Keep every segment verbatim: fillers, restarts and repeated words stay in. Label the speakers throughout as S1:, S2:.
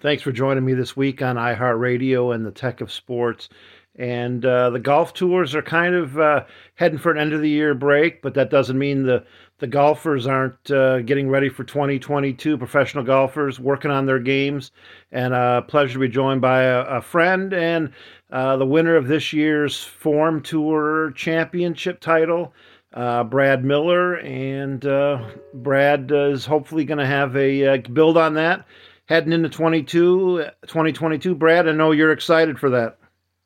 S1: Thanks for joining me this week on iHeartRadio and the Tech of Sports. And uh, the golf tours are kind of uh, heading for an end of the year break, but that doesn't mean the the golfers aren't uh, getting ready for twenty twenty-two. Professional golfers working on their games, and a uh, pleasure to be joined by a, a friend and uh, the winner of this year's Form Tour Championship title, uh, Brad Miller. And uh, Brad uh, is hopefully going to have a uh, build on that heading into twenty-two, twenty twenty-two. Brad, I know you're excited for that.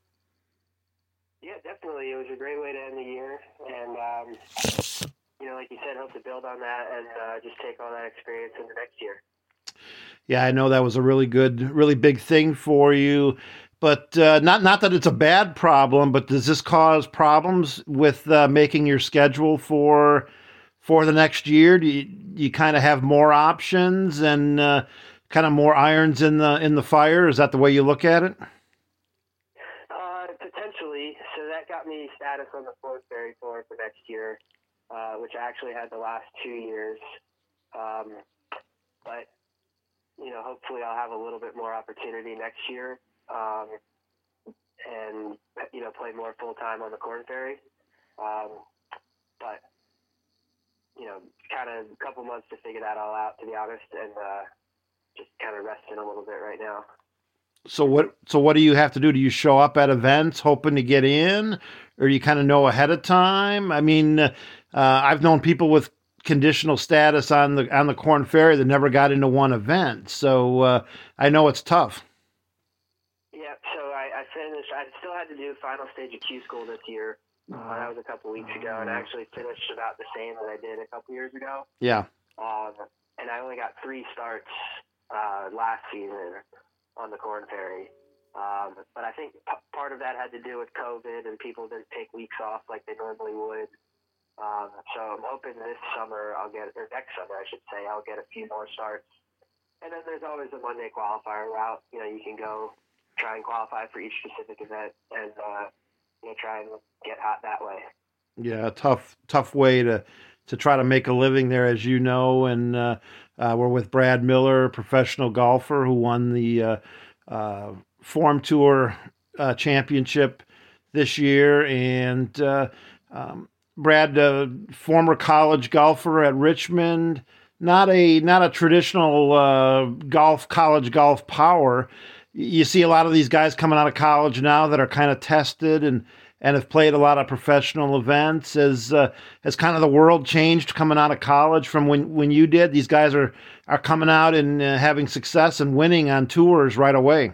S2: Yeah, definitely. It was a great way to end the year. And, um, you know, like you said, hope to build on that and uh, just take all that experience into next year.
S1: Yeah, I know that was a really good, really big thing for you. But uh, not not that it's a bad problem, but does this cause problems with uh, making your schedule for for the next year? Do you, you kind of have more options and uh, kind of more irons in the in the fire? Is that the way you look at it?
S2: Uh, potentially. So that got me status on the Korn Ferry Tour for next year, uh, which I actually had the last two years. Um, but, you know, hopefully I'll have a little bit more opportunity next year um, and, you know, play more full-time on the Korn Ferry. Um, but, you know, kind of a couple months to figure that all out, to be honest, and uh, just kind of resting a little bit right now.
S1: So what? So what do you have to do? Do you show up at events hoping to get in, or you kind of know ahead of time? I mean, uh, I've known people with conditional status on the on the Korn Ferry that never got into one event, so uh, I know it's tough.
S2: Yeah. So I, I finished. I still had to do final stage of Q school this year. Uh, that was a couple weeks ago, and I actually finished about the same that I did a couple years ago.
S1: Yeah.
S2: Um, and I only got three starts uh, last season on the Korn Ferry. Um, but I think p- part of that had to do with COVID and people didn't take weeks off like they normally would. Um, so I'm hoping this summer I'll get, or next summer I should say, I'll get a few more starts. And then there's always a Monday qualifier route. You know, you can go try and qualify for each specific event and, uh, you know, try and get hot that way.
S1: Yeah, tough, tough way to to try to make a living there, as you know. And uh, uh, we're with Brad Miller, professional golfer who won the uh, uh, Form Tour uh, Championship this year. And uh, um, Brad, uh, former college golfer at Richmond, not a not a traditional uh, golf college golf power. You see a lot of these guys coming out of college now that are kind of tested and and have played a lot of professional events. As uh, has kind of the world changed coming out of college from when, when you did? These guys are are coming out and uh, having success and winning on tours right away.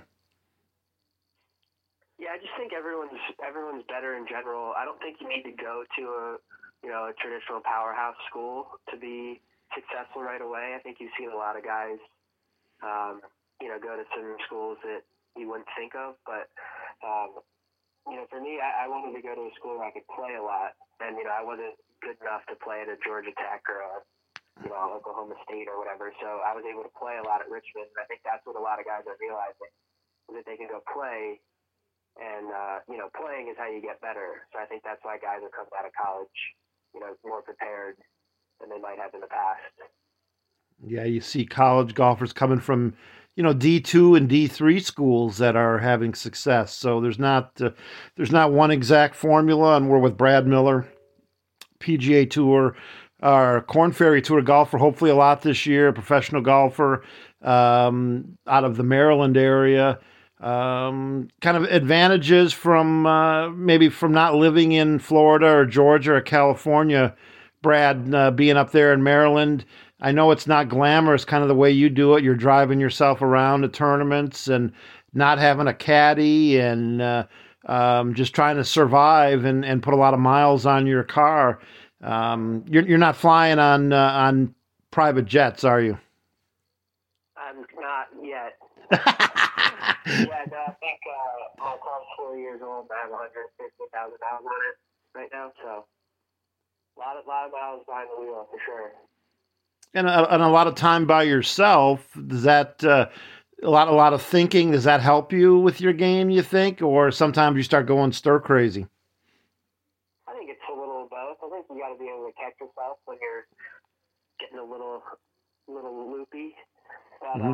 S2: Yeah, I just think everyone's everyone's better in general. I don't think you need to go to a you know a traditional powerhouse school to be successful right away. I think you've seen a lot of guys, um, you know, go to some schools that you wouldn't think of. But um, you know, for me, I, I wanted to go to a school where I could play a lot, and you know, I wasn't good enough to play at a Georgia Tech or a you know Oklahoma State or whatever. So I was able to play a lot at Richmond, and I think that's what a lot of guys are realizing is that they can go play. And, uh, you know, playing is how you get better. So I think that's why guys are coming out of college, you know, more prepared than they might have in the past.
S1: Yeah, you see college golfers coming from, you know, D two and D three schools that are having success. So there's not uh, there's not one exact formula. And we're with Brad Miller, P G A Tour, our Korn Ferry Tour golfer, hopefully a lot this year, professional golfer um, out of the Maryland area. Um, kind of advantages from uh, maybe from not living in Florida or Georgia or California, Brad, uh, being up there in Maryland. I know it's not glamorous, kind of the way you do it. You're driving yourself around to tournaments and not having a caddy and uh, um, just trying to survive and, and put a lot of miles on your car. Um, you're, you're not flying on uh, on private jets, are you?
S2: I'm not yet. yeah, no, I think uh, my car's four years old. I have one hundred fifty thousand miles on it right now, so a lot of, lot of miles behind the wheel for sure.
S1: And a, and a lot of time by yourself. Does that uh, a lot a lot of thinking? Does that help you with your game? You think, or sometimes you start going stir crazy?
S2: I think it's a little of both. I think you got to be able to catch yourself when you're getting a little little loopy. But, mm-hmm. uh, you know,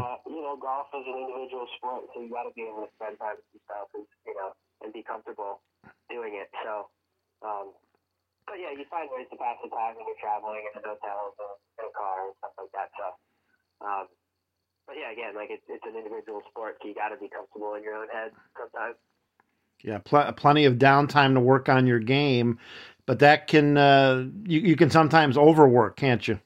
S2: know, golf is an individual sport, so you got to be able to spend time with yourself and, you know, and be comfortable doing it. So, um, but yeah, you find ways to pass the time when you're traveling in hotels and in a car and stuff like that. So, um, but yeah, again, like it's, it's an individual sport, so you got to be comfortable in your own head sometimes.
S1: Yeah, pl- plenty of downtime to work on your game, but that can uh, you you can sometimes overwork, can't you?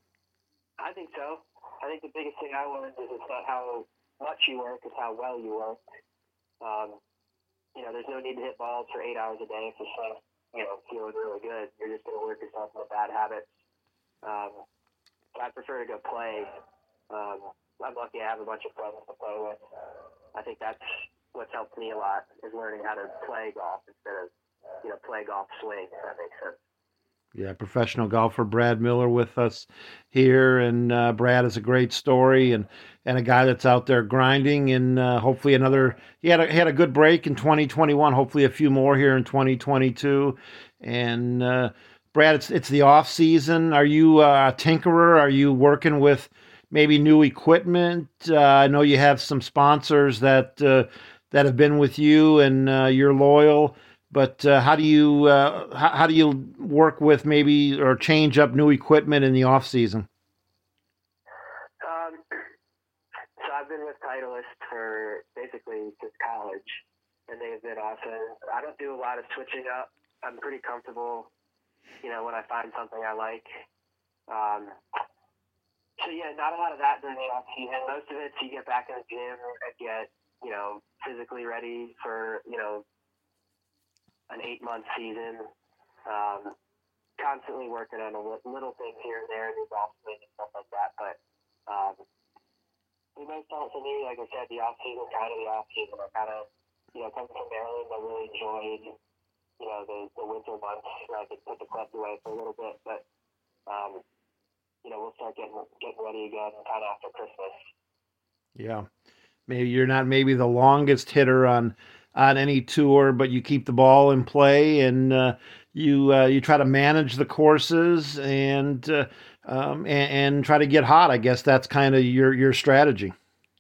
S2: I think so. I think the biggest thing I learned is it's not how much you work, it's how well you work. Um, you know, there's no need to hit balls for eight hours a day if you're still, you know, feeling really good. You're just going to work yourself into bad habits. Um, so I prefer to go play. Um, I'm lucky I have a bunch of friends to play with. I think that's what's helped me a lot is learning how to play golf instead of, you know, play golf swing, if that makes sense.
S1: Yeah, professional golfer Brad Miller with us here, and uh, Brad is a great story and and a guy that's out there grinding, and uh, hopefully another. He had a, he had a good break in twenty twenty-one. Hopefully a few more here in twenty twenty-two. And uh, Brad, it's it's the off season. Are you uh, a tinkerer? Are you working with maybe new equipment? Uh, I know you have some sponsors that uh, that have been with you, and uh, you're loyal. But uh, how do you uh, how, how do you work with maybe or change up new equipment in the off season?
S2: Um, so I've been with Titleist for basically since college, and they've been awesome. I don't do a lot of switching up. I'm pretty comfortable, you know, when I find something I like. Um, so yeah, not a lot of that during the off season. Most of it's you get back in the gym and get, you know, physically ready for, you know, an eight month season. Um, constantly working on a little things here and there, new golf swing and stuff like that. But um, the most part for me, like I said, the off season, kind of the off season. I kind of, you know, coming from Maryland, I really enjoyed, you know, the, the winter months where I could put the clubs away for a little bit. But um, you know, we'll start getting getting ready again kind of after Christmas.
S1: Yeah, maybe you're not maybe the longest hitter on on any tour, but you keep the ball in play, and uh, you uh, you try to manage the courses and, uh, um, and and try to get hot. I guess that's kind of your your strategy.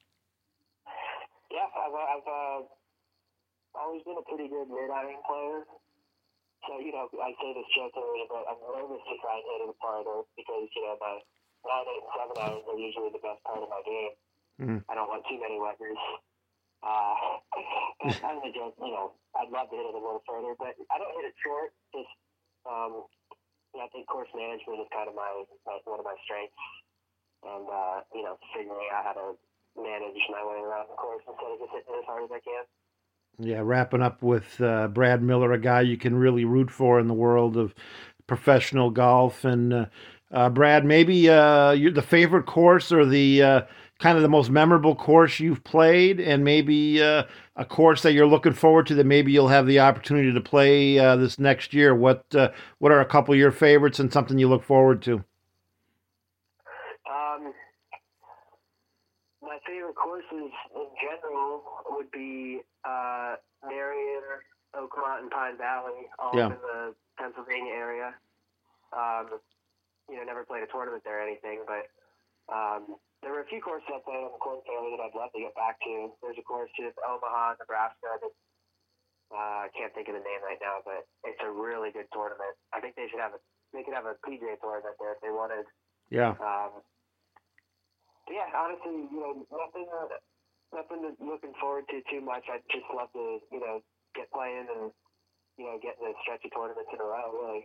S2: Yeah, I've, I've uh, always been a pretty good mid-iron player. So, you know, I say this jokingly, but I'm nervous to try and hit it farther because, you know, my nine, eight, and seven irons are usually the best part of my game.
S1: Mm.
S2: I don't want too many weapons. Uh, but I'm a joke, you know, I'd love to hit it a little further, but I don't hit it short. Just, um, you know, I think course management is kind of my, my one of my strengths, and uh, you know, figuring out how to manage my way around the course instead of just hitting it as hard as I can.
S1: Yeah, wrapping up with uh, Brad Miller, a guy you can really root for in the world of professional golf. And uh, uh, Brad, maybe uh, you're the favorite course or the uh, kind of the most memorable course you've played, and maybe uh, a course that you're looking forward to that maybe you'll have the opportunity to play uh, this next year. What uh, what are a couple of your favorites and something you look forward to?
S2: Um, my favorite courses in general would be uh, Marion, Oakmont, and Pine Valley, all
S1: Yeah.
S2: up in the Pennsylvania area. Um, you know, never played a tournament there or anything, but um, there were a few courses I played on the Corn Ferry that I'd love to get back to. There's a course in Omaha, Nebraska. That, uh, I can't think of the name right now, but it's a really good tournament. I think they should have a they could have a P G A tournament there if they wanted.
S1: Yeah.
S2: Um, but yeah, honestly, you know, nothing uh, nothing to looking forward to too much. I'd just love to, you know, get playing and you know get in a stretch of tournaments in a row. Really.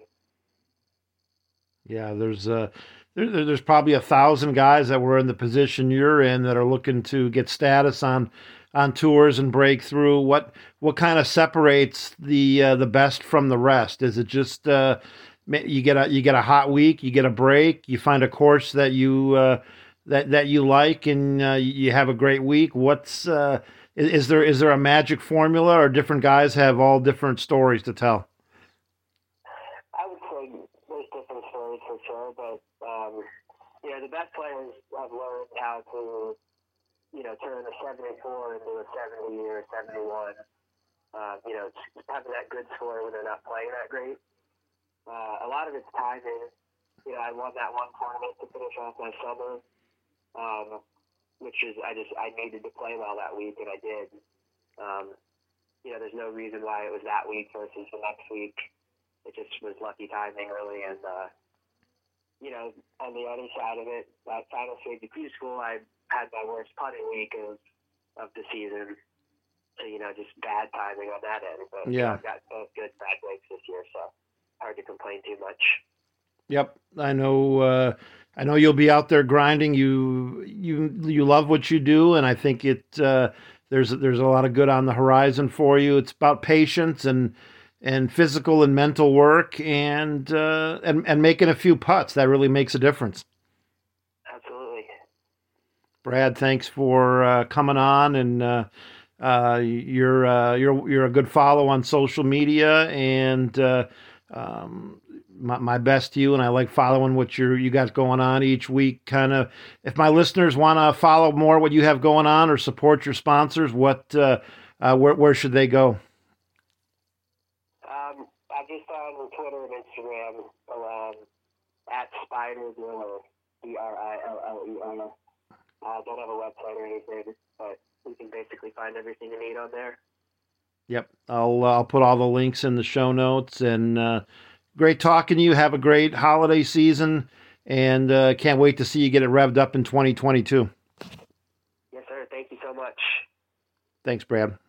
S1: Yeah, there's uh, there, there- there's probably a thousand guys that were in the position you're in that are looking to get status on on tours and break through. What what kind of separates the uh, the best from the rest? Is it just uh, ma- you get a you get a hot week, you get a break, you find a course that you uh, that that you like, and uh, you have a great week? What's uh, is, is there is there a magic formula, or different guys have all different stories to tell?
S2: I would say there's different stories for sure, but um, you know, the best players have learned how to, you know, turn a seventy-four into a seventy or a seventy-one. Uh, you know, just having that good score when they're not playing that great. Uh, a lot of it's timing. You know, I won that one tournament to finish off my summer. Um, which is I just I needed to play well that week, and I did. Um, you know, there's no reason why it was that week versus the next week. It just was lucky timing really, and uh, you know, on the other side of it, that final stage of Q school, I had my worst putting week of of the season. So, you know, just bad timing on that end. But
S1: Yeah.
S2: you know, I've got both good bad weeks this year, so hard to complain too much.
S1: Yep, I know. Uh, I know you'll be out there grinding. You you you love what you do, and I think it. Uh, there's there's a lot of good on the horizon for you. It's about patience and and physical and mental work, and uh, and and making a few putts. That really makes a difference.
S2: Absolutely.
S1: Brad, thanks for uh, coming on, and uh, uh, you're uh, you're you're a good follow on social media, and uh, um, my, my best to you. And I like following what you you got going on each week. Kind of, if my listeners want to follow more what you have going on or support your sponsors, what uh, uh, where where should they go?
S2: Um, I'm just on Twitter and Instagram um, at Spider Griller, B R I L L E R. I uh, don't have a website or anything, but you can basically find everything you need on there.
S1: Yep, I'll uh, I'll put all the links in the show notes. And uh, great talking to you. Have a great holiday season, and uh, can't wait to see you get it revved up in twenty twenty-two.
S2: Yes, sir. Thank you so much.
S1: Thanks, Brad.